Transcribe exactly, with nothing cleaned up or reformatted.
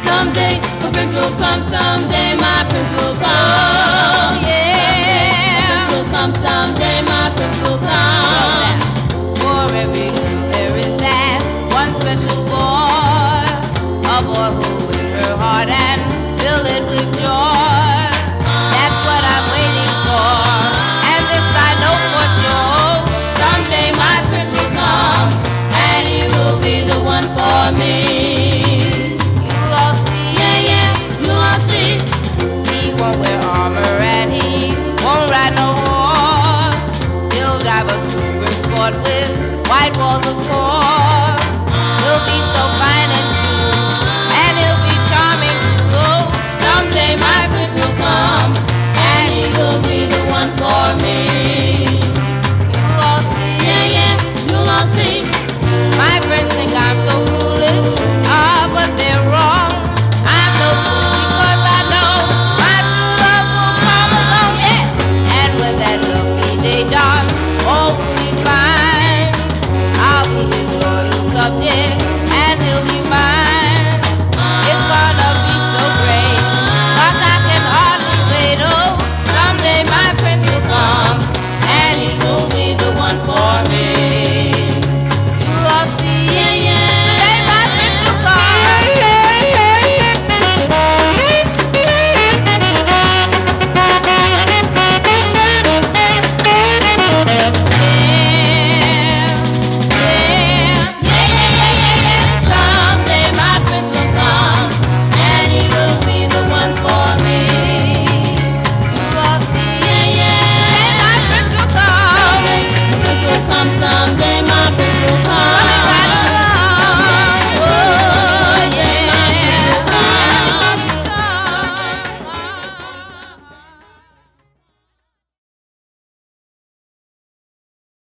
someday. My prince will come someday. My prince will come. Yeah. My prince will come someday. My prince will come. For every girl there is that one special